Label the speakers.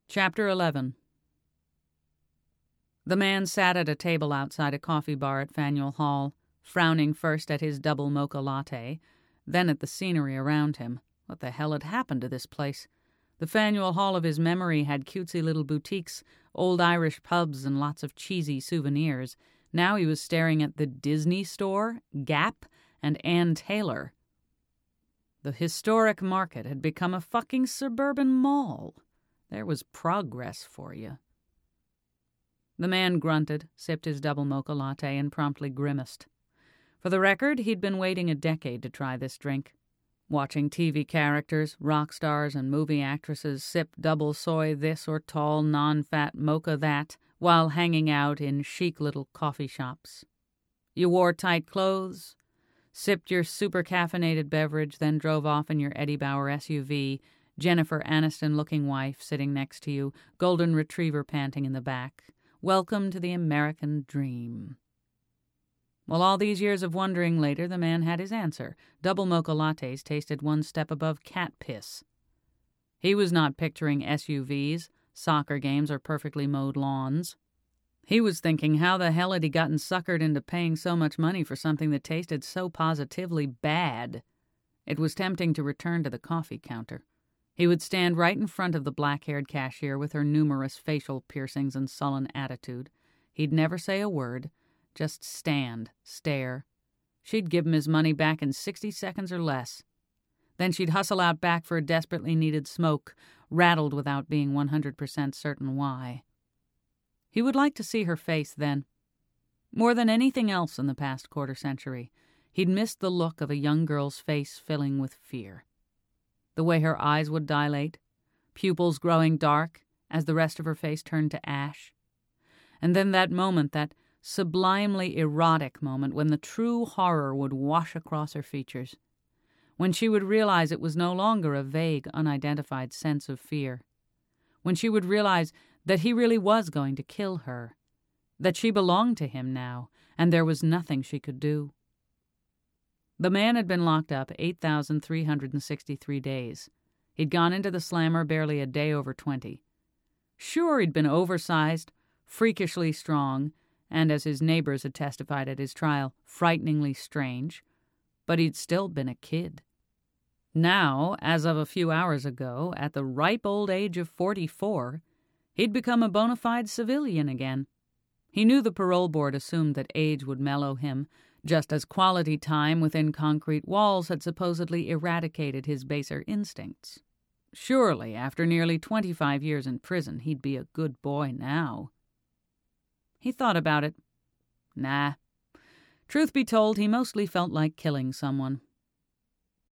Speaker 1: Chapter 11. The man sat at a table outside a coffee bar at Faneuil Hall, frowning first at his double mocha latte, then at the scenery around him. What the hell had happened to this place? The Faneuil Hall of his memory had cutesy little boutiques, old Irish pubs, and lots of cheesy souvenirs. Now he was staring at the Disney Store, Gap, and Ann Taylor. The historic market had become a fucking suburban mall. There was progress for you. The man grunted, sipped his double mocha latte, and promptly grimaced. For the record, he'd been waiting a decade to try this drink. Watching TV characters, rock stars, and movie actresses sip double soy this or tall, non-fat mocha that, while hanging out in chic little coffee shops. You wore tight clothes, sipped your super caffeinated beverage, then drove off in your Eddie Bauer SUV, Jennifer Aniston-looking wife sitting next to you, golden retriever panting in the back. Welcome to the American dream. Well, all these years of wondering later, the man had his answer. Double mocha lattes tasted one step above cat piss. He was not picturing SUVs, soccer games, or perfectly mowed lawns. He was thinking, how the hell had he gotten suckered into paying so much money for something that tasted so positively bad? It was tempting to return to the coffee counter. He would stand right in front of the black-haired cashier with her numerous facial piercings and sullen attitude. He'd never say a word, just stand, stare. She'd give him his money back in 60 seconds or less. Then she'd hustle out back for a desperately needed smoke, rattled without being 100% certain why. He would like to see her face then. More than anything else in the past quarter century, he'd missed the look of a young girl's face filling with fear. The way her eyes would dilate, pupils growing dark as the rest of her face turned to ash. And then that moment, that sublimely erotic moment when the true horror would wash across her features, when she would realize it was no longer a vague, unidentified sense of fear, when she would realize that he really was going to kill her, that she belonged to him now, and there was nothing she could do. The man had been locked up 8,363 days. He'd gone into the slammer barely a day over 20. Sure, he'd been oversized, freakishly strong, and as his neighbors had testified at his trial, frighteningly strange, but he'd still been a kid. Now, as of a few hours ago, at the ripe old age of 44, he'd become a bona fide civilian again. He knew the parole board assumed that age would mellow him, just as quality time within concrete walls had supposedly eradicated his baser instincts. Surely, after nearly 25 years in prison, he'd be a good boy now. He thought about it. Nah. Truth be told, he mostly felt like killing someone.